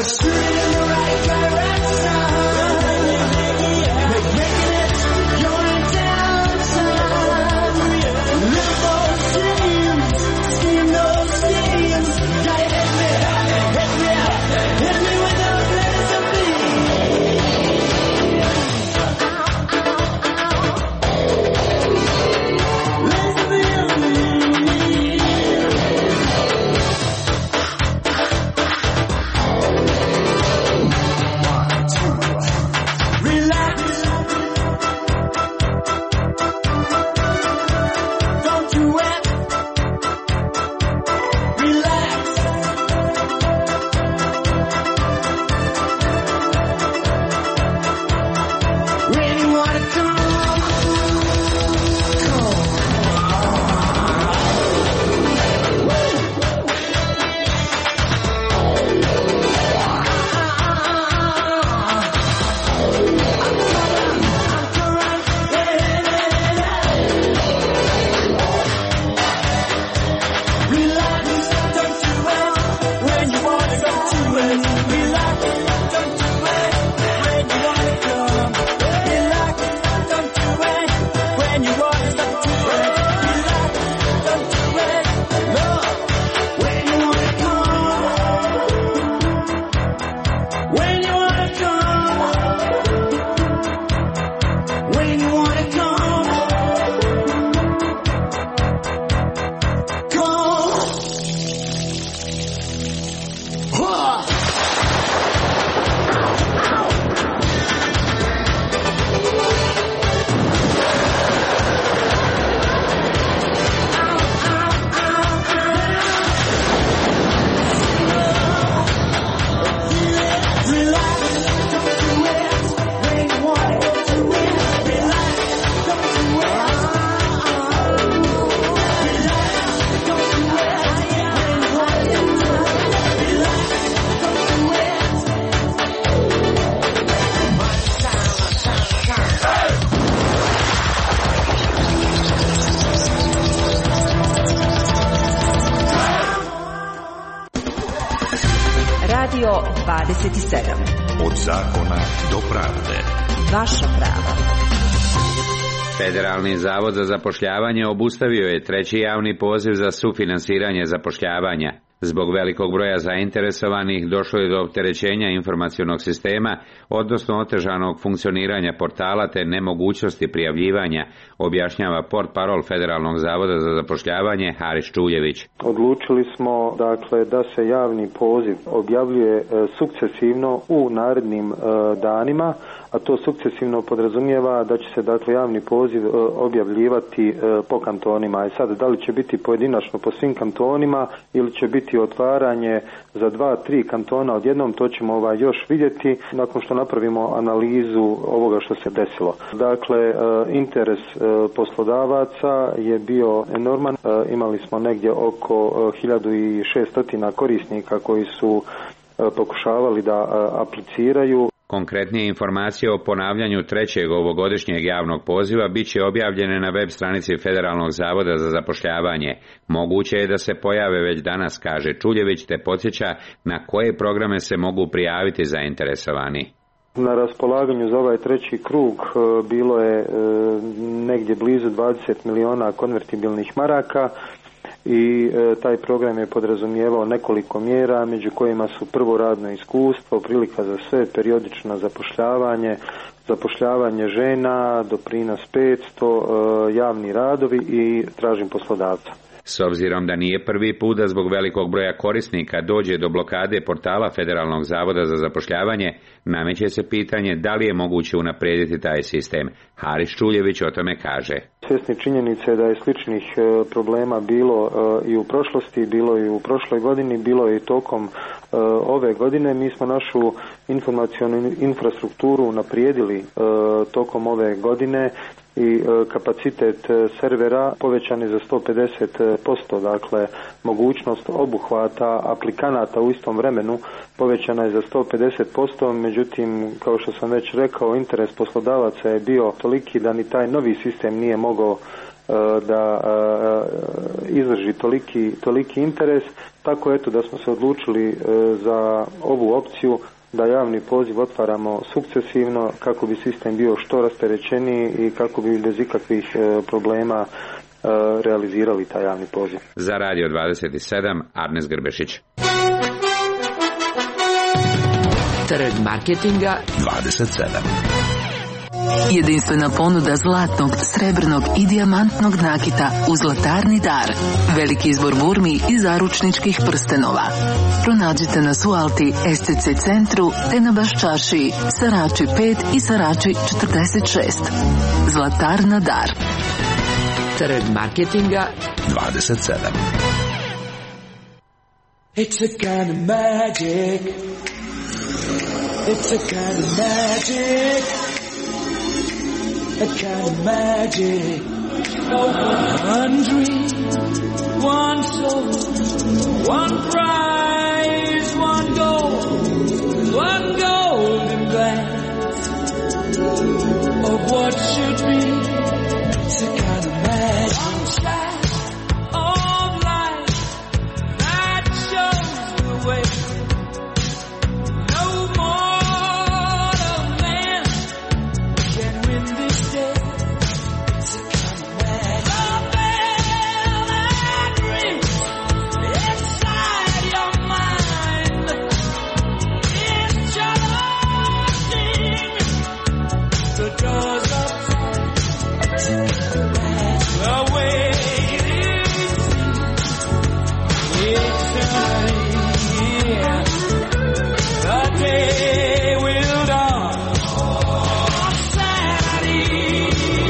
Radio 27. Od zakona do pravde. Vaša prava. Federalni zavod za zapošljavanje obustavio je treći javni poziv za sufinansiranje zapošljavanja. Zbog velikog broja zainteresovanih došlo je do opterećenja informacionog sistema, odnosno otežanog funkcioniranja portala te nemogućnosti prijavljivanja, objašnjava portparol Federalnog zavoda za zapošljavanje Haris Čuljević. Odlučili smo da se javni poziv objavljuje sukcesivno u narednim danima, a to sukcesivno podrazumijeva da će se javni poziv objavljivati po kantonima. I sad, da li će biti pojedinačno po svim kantonima ili će biti otvaranje za 2-3 kantona odjednom, to ćemo još vidjeti nakon što napravimo analizu ovoga što se desilo. Dakle, interes poslodavaca je bio enorman. Imali smo negdje oko 1600 korisnika koji su pokušavali da apliciraju. Konkretnije informacije o ponavljanju trećeg ovogodišnjeg javnog poziva bit će objavljene na web stranici Federalnog zavoda za zapošljavanje. Moguće je da se pojave već danas, kaže Čuljević, te podsjeća na koje programe se mogu prijaviti zainteresovani. Na raspolaganju za ovaj treći krug bilo je negdje blizu 20 miliona konvertibilnih maraka. I taj program je podrazumijevao nekoliko mjera, među kojima su prvo radno iskustvo, prilika za sve, periodično zapošljavanje žena, doprinos 500, javni radovi i tražim poslodavca. S obzirom da nije prvi put da zbog velikog broja korisnika dođe do blokade portala Federalnog zavoda za zapošljavanje, nameće se pitanje da li je moguće unaprijediti taj sistem. Haris Čuljević o tome kaže. Svjesni činjenice da je sličnih problema bilo i u prošlosti, bilo i u prošloj godini, bilo i tokom ove godine. Mi smo našu informacionu infrastrukturu unaprijedili tokom ove godine i kapacitet servera povećan je za 150%, dakle mogućnost obuhvata aplikanata u istom vremenu povećana je za 150%, međutim, kao što sam već rekao, interes poslodavaca je bio toliki da ni taj novi sistem nije mogao da izraži toliki interes, tako eto da smo se odlučili za ovu opciju da javni poziv otvaramo sukcesivno kako bi sistem bio što rasterećeniji i kako bi bez ikakvih problema realizirali taj javni poziv. Za Radio 27, Arnes Grbešić. Trg marketinga 27. Jedinstvena ponuda zlatnog, srebrnog i dijamantnog nakita u Zlatarni dar. Veliki izbor burmi i zaručničkih prstenova. Pronađite nas u Alti, STC centru te na Baščašiji, Sarači 5 i Sarači 46. Zlatarna dar. Trg marketinga 27. It's a kind of magic. It's a kind of magic. A kind of magic. One dream, one soul, one prize, one golden glance of what should be. It's a kind of magic. One shot of light that shows the way. No mortal man can win this day. It's a kind of magic. A bell that rings inside your mind. It's challenging the doors of time. It's a kind of magic. The way it is, it's time. The day will dawn. Sanity.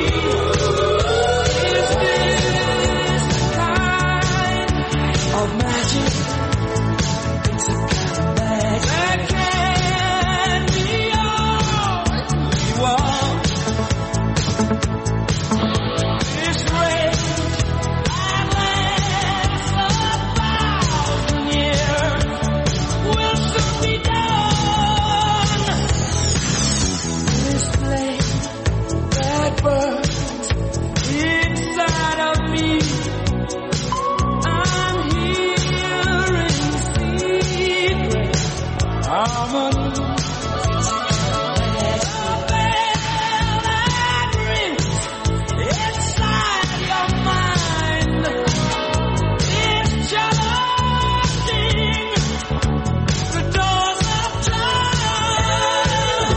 Is this the kind of magic? It's a kind of magic that can be all we want. This race that lasts 1,000 years will soon be done. This flame that burns inside of me, I'm hearing secret harmony. A bell that rings inside your mind is challenging the doors of time.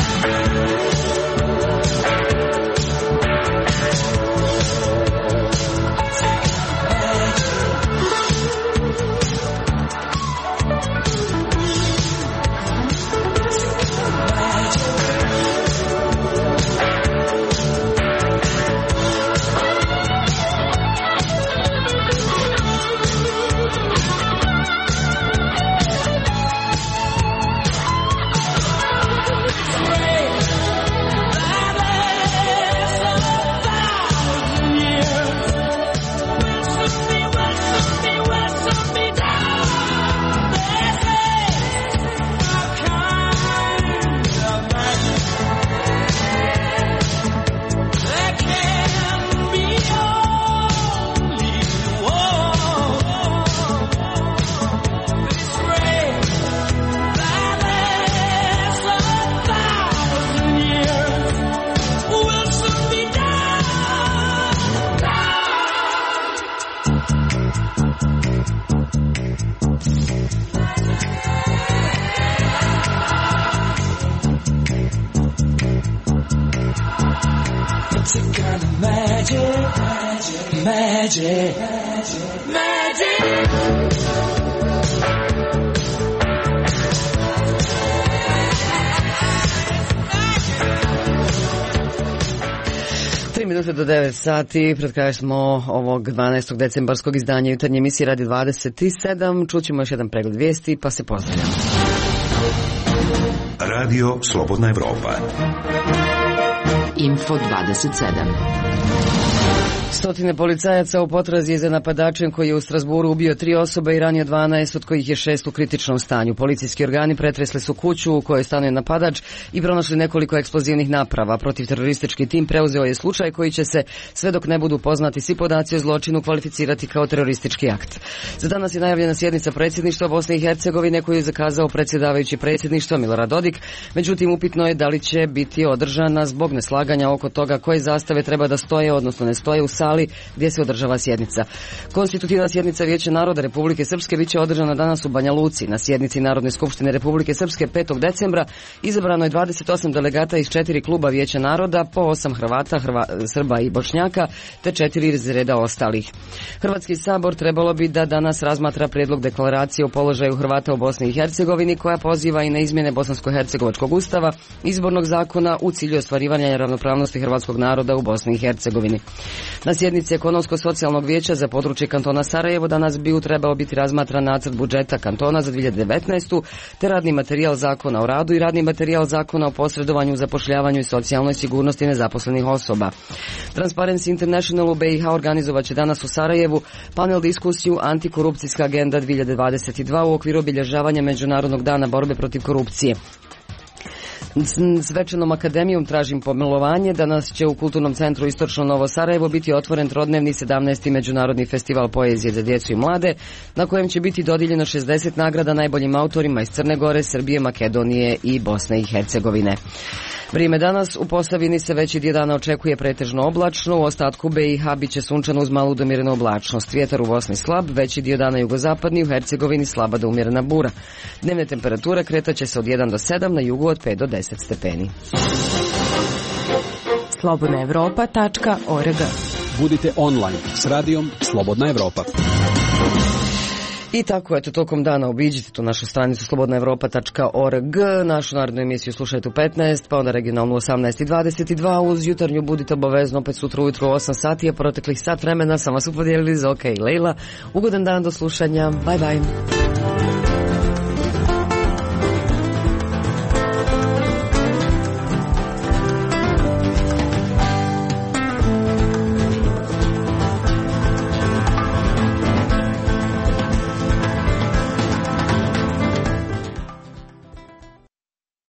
It's a kind of magic, magic, magic, magic. 3 minute do 9 sati, pred kraj smo ovog 12. decembarskog izdanja jutarnje emisije Radio 27. Čućemo još jedan pregled vijesti, pa se pozdravljamo. Radio Slobodna Evropa. Info 27. Stotine policajaca u potrazi za napadačem koji je u Strasburu ubio 3 osobe i ranio 12, od kojih je 6 u kritičnom stanju. Policijski organi pretresli su kuću u kojoj stanuje napadač i pronašli nekoliko eksplozivnih naprava. Protivteroristički tim preuzeo je slučaj koji će se, sve dok ne budu poznati svi podaci o zločinu, kvalificirati kao teroristički akt. Za danas je najavljena sjednica predsjedništva Bosne i Hercegovine koju je zakazao predsjedavajući predsjedništva Milorad Dodik. Međutim, upitno je da li će biti održana zbog neslaganja oko toga koje zastave treba da stoje, odnosno ne stoje u sali gdje se održava sjednica. Konstitutivna sjednica Vijeća naroda Republike Srpske biće održana danas u Banja Luci. Na sjednici Narodne skupštine Republike Srpske 5. decembra izabrano je 28 delegata iz 4 kluba Vijeća naroda, po 8 Hrvata, Srba i Bošnjaka, te 4 iz reda ostalih. Hrvatski sabor trebalo bi da danas razmatra prijedlog deklaracije o položaju Hrvata u Bosni i Hercegovini koja poziva i na izmjene Bosansko-hercegovačkog ustava, izbornog zakona u cilju ostvarivanja ravnopravnosti hrvatskog naroda u Bosni i Hercegovini. Na sjednici Ekonomsko-socijalnog vijeća za područje kantona Sarajevo danas bi trebao biti razmatran nacrt budžeta kantona za 2019. te radni materijal zakona o radu i radni materijal zakona o posredovanju, zapošljavanju i socijalnoj sigurnosti nezaposlenih osoba. Transparency International u BiH organizovat će danas u Sarajevu panel diskusiju Antikorupcijska agenda 2022 u okviru obilježavanja Međunarodnog dana borbe protiv korupcije. Svečanom akademijom tražim pomilovanje. Danas će u Kulturnom centru Istočno Novo Sarajevo biti otvoren trodnevni 17. Međunarodni festival poezije za djecu i mlade, na kojem će biti dodijeljeno 60 nagrada najboljim autorima iz Crne Gore, Srbije, Makedonije i Bosne i Hercegovine. Vrijeme danas u Posavini se veći dio dana očekuje pretežno oblačno, u ostatku BiH biće sunčano uz malu do umjerenu oblačnost. Vjetar u Bosni slab, veći dio dana jugozapadni, u Hercegovini slaba do umjerena bura. Dnevne temperature kretaće se od 1 do 7, na jugu od 5 do 10 stepeni. slobodnaevropa.org. Budite online s radijom Slobodna Evropa. I tako, eto, tokom dana obiđite tu našu stranicu slobodnaevropa.org, našu narodnu emisiju slušajte u 15, pa onda regionalnu 18:22, uz jutarnju budite obavezno opet sutra ujutru u 8 sati, a proteklih sat vremena sam vas upodijelili za OK Lejla. Ugodan dan, do slušanja, bye bye.